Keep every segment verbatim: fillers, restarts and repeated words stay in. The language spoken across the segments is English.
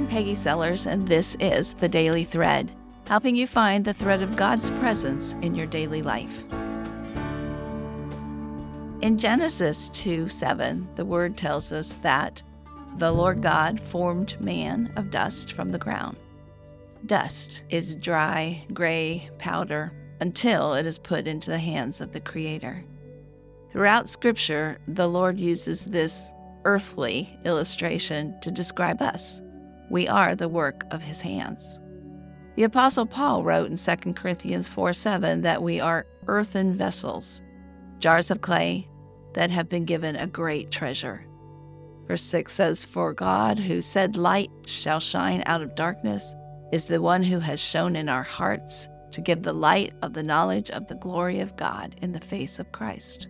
I'm Peggy Sellers, and this is The Daily Thread, helping you find the thread of God's presence in your daily life. In Genesis two seven, the Word tells us that the Lord God formed man of dust from the ground. Dust is dry, gray powder until it is put into the hands of the Creator. Throughout Scripture, the Lord uses this earthly illustration to describe us. We are the work of His hands. The Apostle Paul wrote in Second Corinthians four seven that we are earthen vessels, jars of clay that have been given a great treasure. Verse six says, "For God, who said light shall shine out of darkness, is the one who has shone in our hearts to give the light of the knowledge of the glory of God in the face of Christ."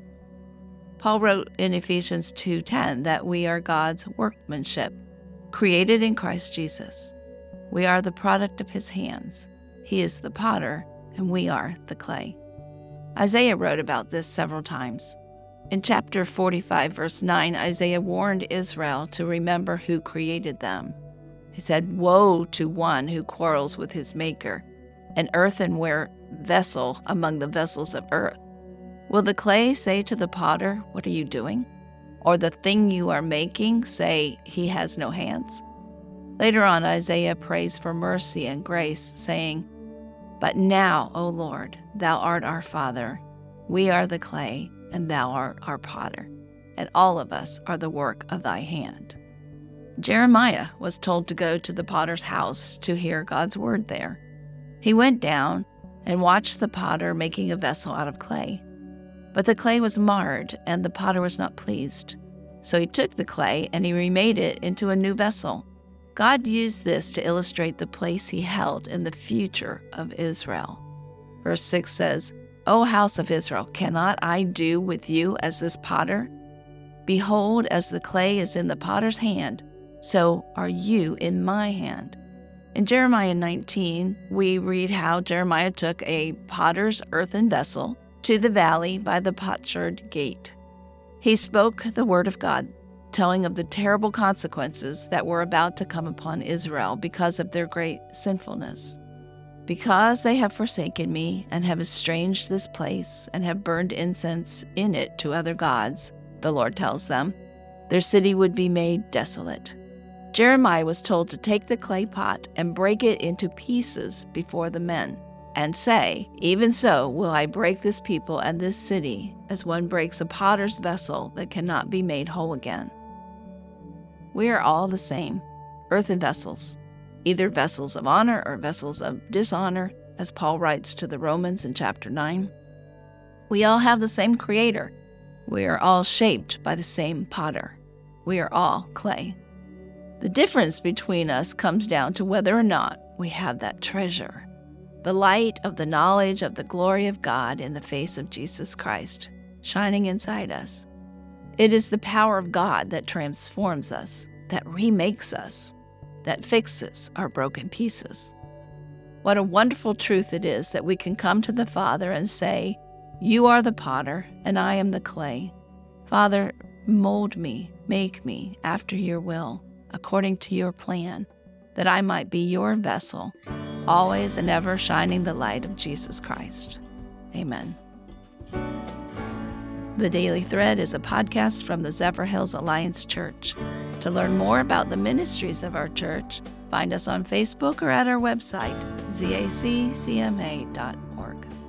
Paul wrote in Ephesians two ten that we are God's workmanship, created in Christ Jesus. We are the product of His hands. He is the potter, and we are the clay. Isaiah wrote about this several times. In chapter forty-five, verse nine, Isaiah warned Israel to remember who created them. He said, "Woe to one who quarrels with his maker, an earthenware vessel among the vessels of earth. Will the clay say to the potter, 'What are you doing?' Or the thing you are making say, 'He has no hands'?" Later on, Isaiah prays for mercy and grace, saying, "But now, O Lord, Thou art our Father. We are the clay, and Thou art our potter, and all of us are the work of Thy hand." Jeremiah was told to go to the potter's house to hear God's word there. He went down and watched the potter making a vessel out of clay. But the clay was marred, and the potter was not pleased. So he took the clay and he remade it into a new vessel. God used this to illustrate the place He held in the future of Israel. Verse six says, "O house of Israel, cannot I do with you as this potter? Behold, as the clay is in the potter's hand, so are you in my hand." In Jeremiah nineteen, we read how Jeremiah took a potter's earthen vessel to the valley by the potsherd gate. He spoke the word of God, telling of the terrible consequences that were about to come upon Israel because of their great sinfulness. "Because they have forsaken me and have estranged this place and have burned incense in it to other gods," the Lord tells them, "their city would be made desolate." Jeremiah was told to take the clay pot and break it into pieces before the men, and say, "Even so will I break this people and this city, as one breaks a potter's vessel that cannot be made whole again." We are all the same, earthen vessels, either vessels of honor or vessels of dishonor, as Paul writes to the Romans in chapter nine. We all have the same Creator. We are all shaped by the same potter. We are all clay. The difference between us comes down to whether or not we have that treasure, the light of the knowledge of the glory of God in the face of Jesus Christ, shining inside us. It is the power of God that transforms us, that remakes us, that fixes our broken pieces. What a wonderful truth it is that we can come to the Father and say, "You are the potter, and I am the clay. Father, mold me, make me after your will, according to your plan, that I might be your vessel, always and ever shining the light of Jesus Christ." Amen. The Daily Thread is a podcast from the Zephyrhills Alliance Church. To learn more about the ministries of our church, find us on Facebook or at our website, Z A C C M A dot org.